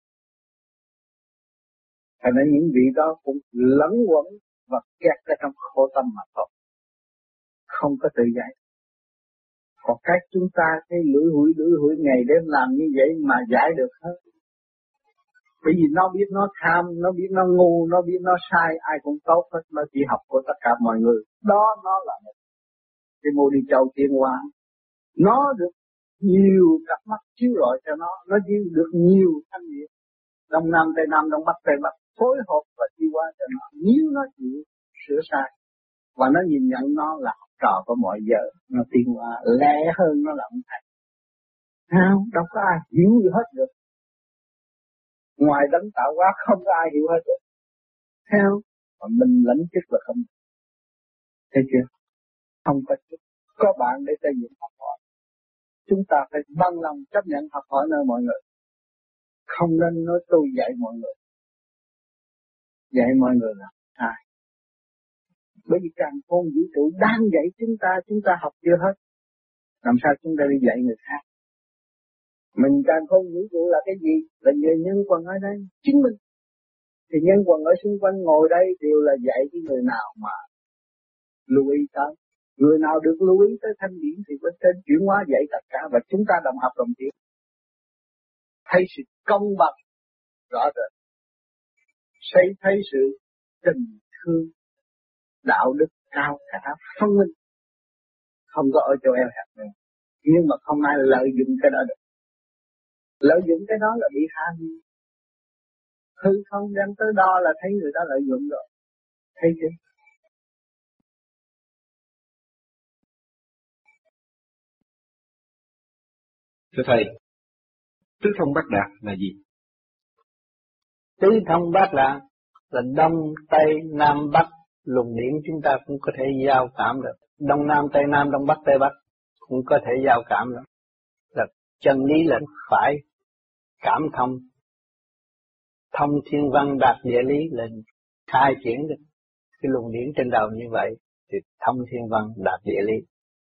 Thành ra những vị đó cũng lẫn quẩn và kẹt ở trong khổ tâm mà thôi. Không có tự giải. Còn cách chúng ta cái lưỡi hủi lưỡi hủi ngày đêm làm như vậy mà giải được hết. Bởi vì nó biết nó tham, nó biết nó ngu, nó biết nó sai, ai cũng tốt hết, nó chỉ học của tất cả mọi người. Đó nó là một cái mô đi châu tiến hóa. Nó được nhiều cặp mắt chiếu rọi cho nó, nó chiếu được nhiều thanh niệm. Đông Nam Tây Nam, Đông Bắc Tây Bắc phối hợp và chiếu hóa cho nó. Nếu nó chịu sửa sai và nó nhìn nhận nó là học trò của mọi giờ, nó tiến hóa lẽ hơn nó là ông thầy. Không, đâu có ai hiểu gì hết được. Ngoài đấng tạo hóa không có ai hiểu hết được. Theo, mà mình lãnh chức là không. Thấy chưa? Không có chức. Có bạn để xây dựng học hỏi. Chúng ta phải bằng lòng chấp nhận học hỏi nơi mọi người. Không nên nói tôi dạy mọi người. Dạy mọi người là sai. Bởi vì càng khôn vũ trụ đang dạy chúng ta, chúng ta học chưa hết. Làm sao chúng ta đi dạy người khác? Mình càng khôn vũ trụ là cái gì? Là nhờ nhân quần ở đây, chính mình. Thì nhân quần ở xung quanh ngồi đây đều là dạy cái người nào mà lưu ý tới. Người nào được lưu ý tới thanh điển thì bên trên chuyển hóa dạy tất cả và chúng ta đồng học đồng tiến. Thấy sự công bằng rõ rệt. Xây thấy sự tình thương, đạo đức cao cả, phân minh. Không có ở chỗ eo hẹp nữa. Nhưng mà không ai lợi dụng cái đó được. Lợi dụng cái đó là bị ham. Hư không đem tới đo là thấy người ta lợi dụng rồi. Thấy chưa? Thưa Thầy, tứ thông bát đạt là gì? Tứ thông bát đạt là Đông, Tây, Nam, Bắc. Luồng điển chúng ta cũng có thể giao cảm được. Đông Nam, Tây Nam, Đông Bắc, Tây Bắc cũng có thể giao cảm được. Là chân lý là phải cảm thông. Thông thiên văn đạt địa lý là khai triển được cái luồng điển trên đầu như vậy thì thông thiên văn đạt địa lý.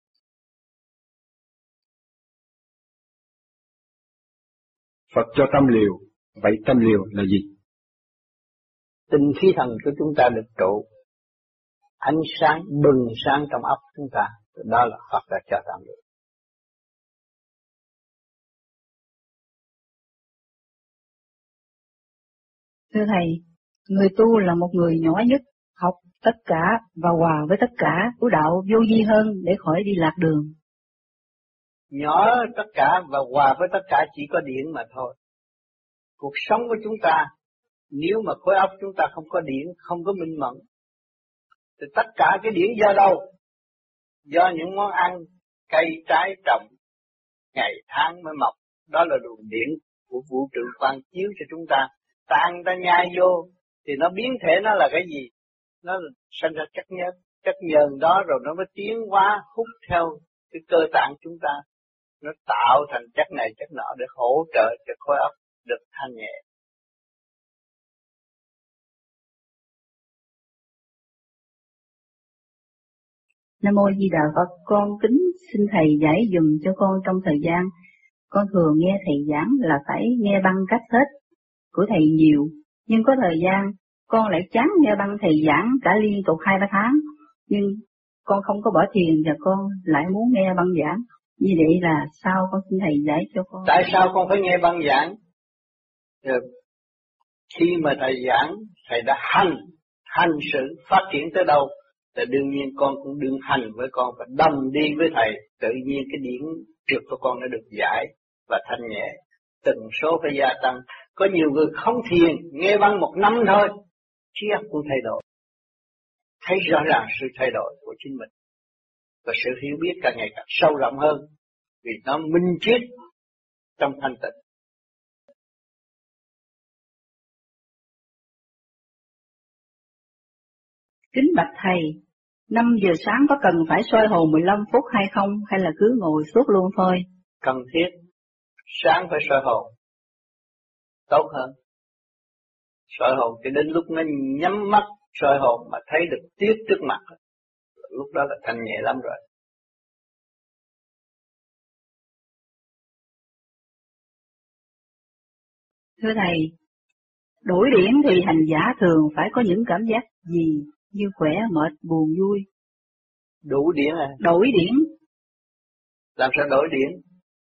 Phật cho tâm liều, vậy tâm liều là gì? Tinh khí thần của chúng ta được trụ, ánh sáng bừng sáng trong óc chúng ta, đó là Phật đã cho tâm liều. Thưa Thầy, người tu là một người nhỏ nhất, học tất cả và hòa với tất cả của đạo vô vi hơn để khỏi đi lạc đường. Nhỏ tất cả và hòa với tất cả chỉ có điển mà thôi. Cuộc sống của chúng ta, nếu mà khối óc chúng ta không có điển, không có minh mẫn, thì tất cả cái điển do đâu? Do những món ăn, cây trái trồng, ngày tháng mới mọc. Đó là luồng điển của vũ trụ quang chiếu cho chúng ta. Ta ăn ta nhai vô, thì nó biến thể nó là cái gì? Nó sinh ra chất nhớt. Chất nhờn đó rồi nó mới tiến hóa, hút theo cái cơ tạng chúng ta. Nó tạo thành chất này chất nọ để hỗ trợ cho khối óc được thanh nhẹ. Nam Mô Di Đà Phật, con kính xin Thầy giải dùm cho con trong thời gian. Con thường nghe Thầy giảng là phải nghe băng cassette của Thầy nhiều, nhưng có thời gian con lại chán nghe băng Thầy giảng cả liên tục hai ba tháng, nhưng con không có bỏ thiền và con lại muốn nghe băng giảng. Như vậy là sao, con xin Thầy giải cho con. Tại sao con phải nghe băng giảng? Được. Khi mà Thầy giảng, Thầy đã hành, hành sự phát triển tới đâu, thì đương nhiên con cũng đương hành với con và đồng đi với Thầy. Tự nhiên cái điểm trượt của con nó được giải và thanh nhẹ. Tần số phải gia tăng. Có nhiều người không thiền, nghe băng một năm thôi, trí óc cũng thay đổi. Thấy rõ ràng sự thay đổi của chính mình. Và sự hiểu biết càng ngày càng sâu rộng hơn. Vì nó minh triết trong thanh tịnh. Kính bạch Thầy, năm giờ sáng có cần phải soi hồn mười lăm phút hay không, hay là cứ ngồi suốt luôn thôi? Cần thiết. Sáng phải soi hồn. Tốt hơn. Soi hồn thì đến lúc nó nhắm mắt soi hồn mà thấy được tiếc trước mặt. Lúc đó là thanh nhẹ lắm rồi. Thưa Thầy, đổi điển thì hành giả thường phải có những cảm giác gì như khỏe, mệt, buồn, vui? Đủ điển à? Đổi điển. Làm sao đổi điển?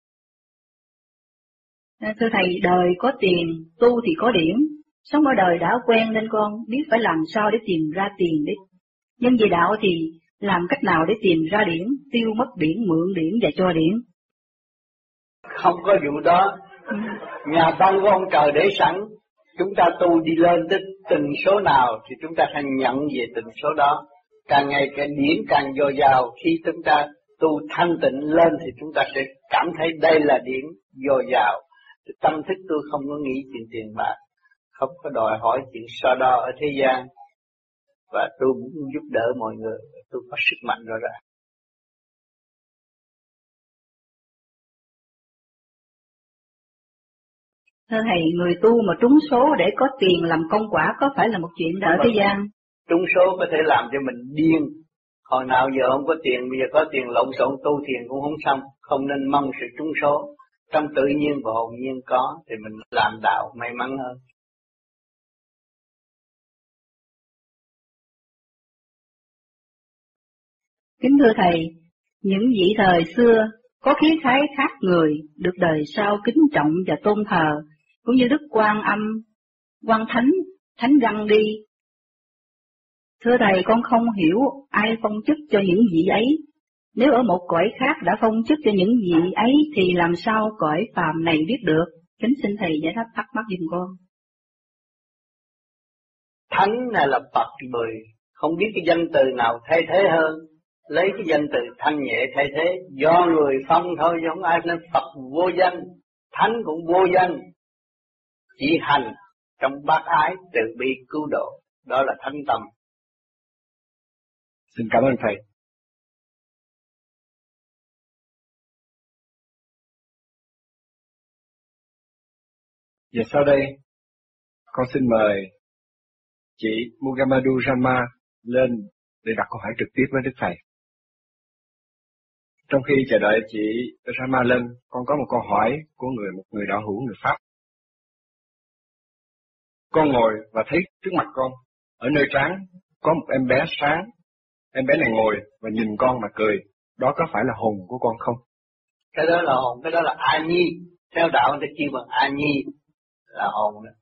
À, thưa Thầy, đời có tiền, tu thì có điển. Sống ở đời đã quen nên con biết phải làm sao để tìm ra tiền đấy. Nhưng về đạo thì làm cách nào để tìm ra điển, tiêu mất điển, mượn điển và cho điển? Không có vụ đó. Nhà băng của ông trời để sẵn. Chúng ta tu đi lên tới từng số nào thì chúng ta phải nhận về từng số đó. Càng ngày càng điển càng dồi dào. Khi chúng ta tu thanh tịnh lên thì chúng ta sẽ cảm thấy đây là điển dồi dào. Tâm thức tôi không có nghĩ chuyện tiền bạc, không có đòi hỏi chuyện so đo ở thế gian. Và tôi muốn giúp đỡ mọi người. Tôi có sức mạnh rõ ràng. Thưa Thầy, người tu mà trúng số để có tiền làm công quả có phải là một chuyện ở thế gian? Trúng số có thể làm cho mình điên. Hồi nào giờ không có tiền, bây giờ có tiền lộn xộn tu thiền cũng không xong. Không nên mong sự trúng số. Trong tự nhiên và hồn nhiên có thì mình làm đạo may mắn hơn. Kính thưa Thầy, những vị thời xưa có khí khái khác người, được đời sau kính trọng và tôn thờ, cũng như Đức Quan Âm, Quan Thánh, Thánh Găng Đi. Thưa Thầy, con không hiểu ai phong chức cho những vị ấy. Nếu ở một cõi khác đã phong chức cho những vị ấy thì làm sao cõi phàm này biết được? Kính xin Thầy giải đáp thắc mắc giùm con. Thánh này là Phật người, không biết cái danh từ nào thay thế hơn. Lấy cái danh từ thanh nhẹ thay thế, do người phong thôi, chứ không ai nên Phật vô danh, Thánh cũng vô danh. Chỉ hành trong bác ái từ bi cứu độ, đó là thánh tâm. Xin cảm ơn Thầy. Và sau đây, con xin mời chị Mugamadu Rama lên để đặt câu hỏi trực tiếp với Đức Thầy. Trong khi chờ đợi chị Rama lên, con có một câu hỏi của người một người đạo hữu người Pháp. Con ngồi và thấy trước mặt con, ở nơi trán, có một em bé sáng. Em bé này ngồi và nhìn con mà cười. Đó có phải là hồn của con không? Cái đó là hồn, cái đó là A Nhi. Theo đạo người ta kêu bằng A Nhi là hồn đó.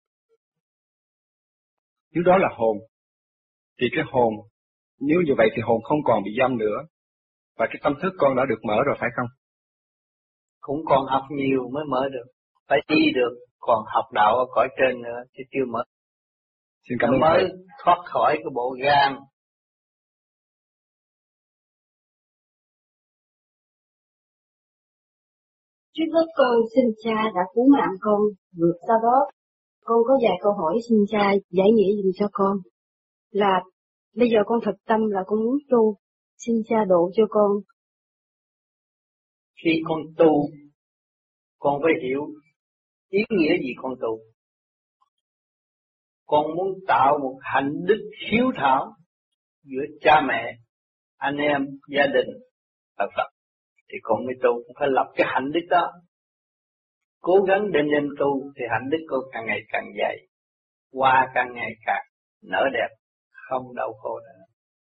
Nếu đó là hồn, thì cái hồn, nếu như vậy thì hồn không còn bị giam nữa. Và cái tâm thức con đã được mở rồi phải không? Cũng còn học nhiều mới mở được. Phải đi được, còn học đạo ở cõi trên nữa, chứ chưa mở. Xin cảm ơn mới Thầy. thoát khỏi cái bộ gan. Trước hết con xin cha đã cứu mạng con, vượt sau đó con có vài câu hỏi xin cha giải nghĩa dùm cho con. Là bây giờ con thực tâm là con muốn tu, xin cha độ cho con. Khi con tu, con phải hiểu ý nghĩa gì con tu. Con muốn tạo một hạnh đức hiếu thảo giữa cha mẹ, anh em, gia đình, Phật Phật, thì con mới tu, cũng phải lập cái hạnh đức đó. Cố gắng đêm đêm tu thì hạnh đức con càng ngày càng dày, hoa càng ngày càng nở đẹp, không đau khổ nữa.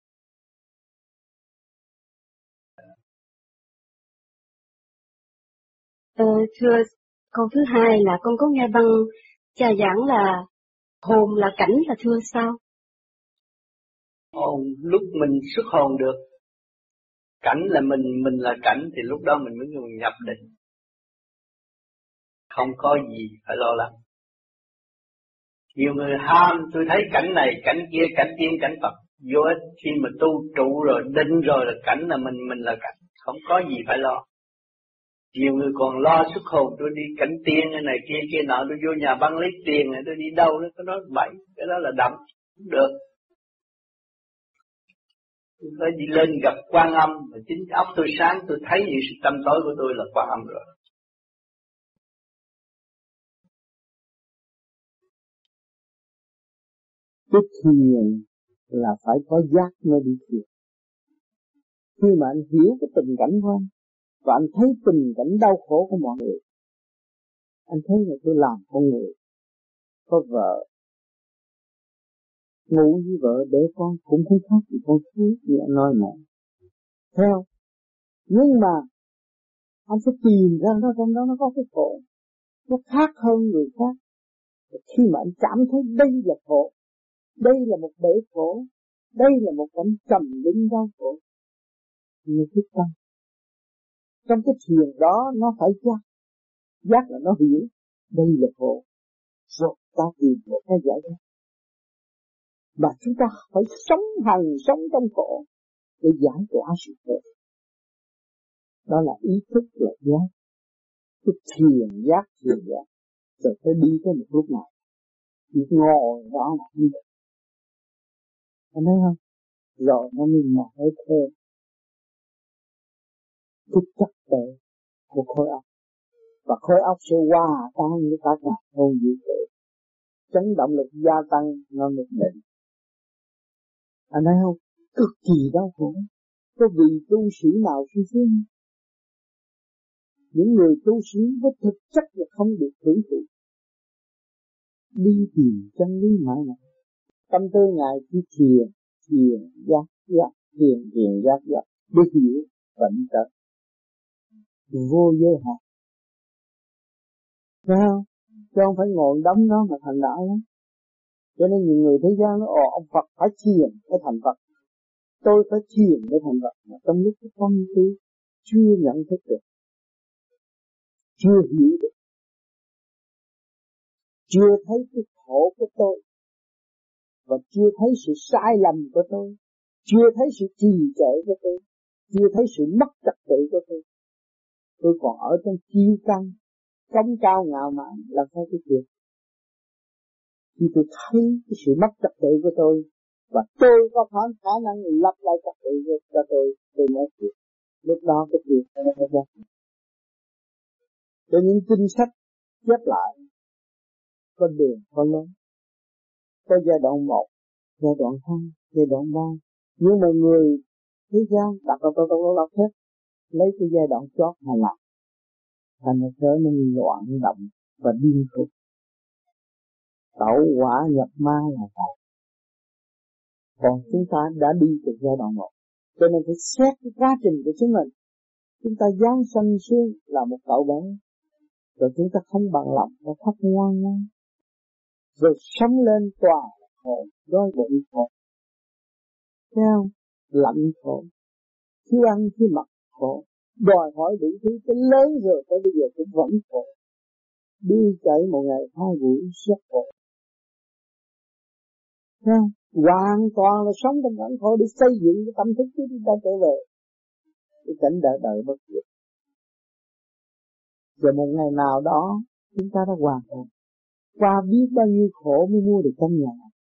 Ờ, thưa câu thứ hai là con có nghe băng cha giảng là hồn là cảnh là thưa sao? Hồn lúc mình xuất hồn được, cảnh là mình, mình là cảnh thì lúc đó mình mới nhập định. Không có gì phải lo lắng. Nhiều người ham tôi thấy cảnh này, cảnh kia, cảnh tiên, cảnh Phật. Vô ích, khi mà tu trụ rồi, định rồi là cảnh là mình, mình là cảnh. Không có gì phải lo. Nhiều người còn lo xuất hồn, tôi đi cảnh tiên cái này kia kia nọ, tôi vô nhà băng lấy tiền này, tôi đi đâu đó, cái đó bậy, cái đó là đậm, không được. Tôi phải đi lên gặp Quan Âm, mà chính óc tôi sáng, tôi thấy những sự tâm tối của tôi là Quan Âm rồi. Cái thiền là phải có giác mới đi thiền. Khi mà anh hiểu cái tình cảnh của anh, và anh thấy tình cảnh đau khổ của mọi người, anh thấy là tôi làm con người, có vợ, ngủ với vợ để con cũng không khác gì con thú như anh nói nè. Thấy không? Nhưng mà anh sẽ tìm ra nó trong đó nó có cái khổ, nó khác hơn người khác. Khi mà anh cảm thấy đây là khổ, đây là một bể khổ, đây là một cảnh trầm lĩnh đau khổ, như thức tâm. Trong cái thiền đó nó phải giác, giác là nó hiểu đây là khổ, rồi ta tìm một cái giải thoát. Mà chúng ta phải sống hằng sống trong khổ để giải tỏa sự khổ. Đó là ý thức là giác, cái thiền giác thiền giác, rồi phải đi tới một lúc nào, chỉ ngồi đó mà đi. Anh thấy không? Rồi nó mới mở thêm cái chất tệ của khối óc, và khối óc sẽ hòa tan với cả cả hồn vũ trụ, chấn động lực gia tăng nó được định. Anh thấy không? Cực kỳ đau khổ. Có vì tu sĩ nào suy sướng? Những người tu sĩ với thực chất là không được hưởng thụ, đi tìm chân lý mãi mãi. Tâm tư ngài chỉ thiền, thiền giác giác, thiền thiền giác giác, để hiểu vận tật vô giới hạn. Thấy không? Chứ không phải ngồi đóng nó mà thành đạo lắm. Cho nên nhiều người thế gian nói, ồ, ông Phật phải thiền để thành Phật, tôi phải thiền để thành Phật. Mà trong lúc cái tâm tư chưa nhận thức được, chưa hiểu được, chưa thấy cái khổ của tôi, và chưa thấy sự sai lầm của tôi, chưa thấy sự trì trệ của tôi, chưa thấy sự mất trật tự của tôi. Tôi còn ở trong kiêu căng, cống cao ngạo mạn, làm sao tôi được? Khi tôi thấy cái sự mất trật tự của tôi, và tôi có khả khả năng lập lại trật tự cho tôi, tôi mới được. Lúc đó cái việc nó sẽ ra. Cho những kinh sách chép lại, có đường, có lối, có giai đoạn một, giai đoạn hai, giai đoạn ba. Nhưng mà người thế gian đặt vào tôi tôi đọc hết, lấy cái giai đoạn chót mà làm, thành ra trở nên loạn động và điên khùng. Tẩu quả nhập ma là vậy. Còn chúng ta đã đi từ giai đoạn một, cho nên phải xét cái quá trình của chúng mình. Chúng ta giáng sanh xuống là một cậu bé, rồi chúng ta không bằng lòng, nó thất ngoan ngoan, rồi sống lên tòa khổ, đói bụng khổ, thấy không? Lạnh khổ, thiếu ăn thiếu mặc khổ, đòi hỏi đủ thứ, cái lớn rồi tới bây giờ cũng vẫn khổ, đi chạy một ngày hai buổi rất khổ, thấy không? Hoàn toàn là sống trong cảnh khổ để xây dựng cái tâm thức của chúng ta trở về cái cảnh đời đời bất diệt. Rồi một ngày nào đó chúng ta đã hoàn thành, qua biết bao nhiêu khổ mới mua được căn nhà,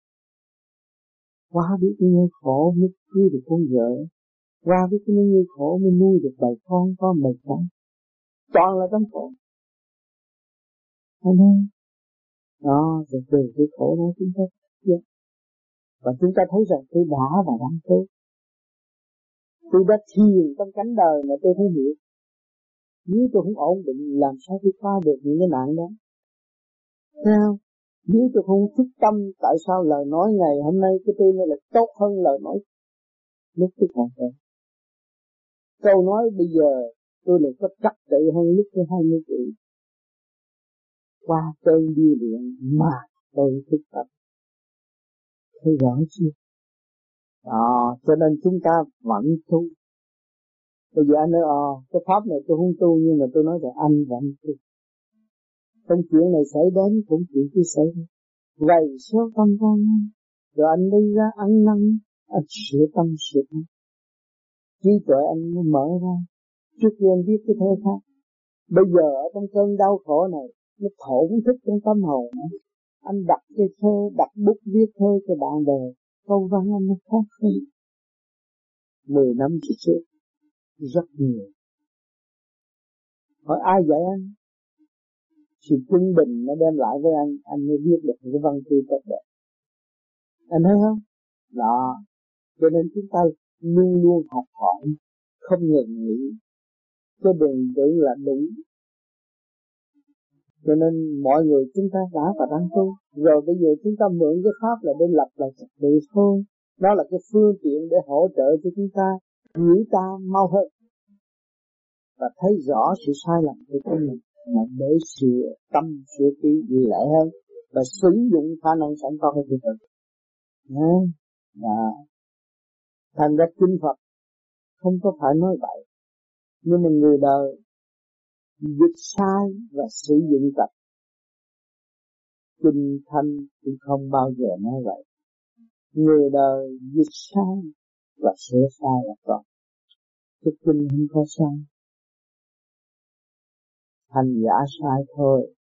qua biết bao nhiêu khổ mới cưới được con vợ, qua biết bao nhiêu khổ mới nuôi được bầy con, có bầy con, toàn là trong khổ. Thấy không? Đó, rồi từ cái khổ đó chúng ta biết. Và chúng ta thấy rằng tôi đã và đang tốt. Tôi đã thiền trong cánh đời mà tôi không hiểu. Nếu tôi không ổn định làm sao tôi qua được những cái nạn đó? Thấy không? Nếu tôi không thức tâm, tại sao lời nói ngày hôm nay của tôi nó lại tốt hơn lời nói lúc tôi còn trẻ? Câu nói bây giờ tôi lại có trật tự hơn lúc tôi hai mươi tuổi. Qua cơn điêu luyện mà tôi thức tâm. Thấy rõ chưa? Đó, cho nên chúng ta vẫn tu. Bây giờ anh nói, ờ, cái pháp này tôi không tu, nhưng mà tôi nói là anh vẫn tu. Trong chuyện này xảy đến cũng chuyện cứ xảy đến. Vậy số tâm con, rồi anh đi ra ăn năn, anh sửa tâm sửa tâm. Trí tuệ anh nó mở ra. Trước khi anh biết cái thế khác. Bây giờ ở trong cơn đau khổ này, nó thổn thức trong tâm hồn. Anh đặt cái thơ, đặt bút viết thơ cho bạn bè. Câu văn anh nó khác hơn. Mười năm trước rất nhiều. Hỏi ai dạy anh? Sự quân bình nó đem lại với anh, anh mới biết được cái văn tư tốt đẹp. Anh thấy không? Đó. Cho nên chúng ta luôn luôn học hỏi, không ngừng nghỉ. Chứ đừng tưởng là đúng. Cho nên mọi người chúng ta đã và đang tu. Rồi bây giờ chúng ta mượn cái pháp là để lập lại trật tự thôi. Đó là cái phương tiện để hỗ trợ cho chúng ta nghĩ ta mau hơn. Và thấy rõ sự sai lầm của chúng mình. Mà để sửa tâm, sửa trí lẽ hơn. Và sử dụng khả năng sẵn có của chúng ta. Đó. Thành ra kinh Phật không có phải nói vậy. Nhưng mà người đời dịch sai và sử dụng tập. Kinh Thanh cũng không bao giờ nói vậy. Người đời dịch sai và sửa sai là còn. Cái kinh không có sai. Hành giả sai thôi.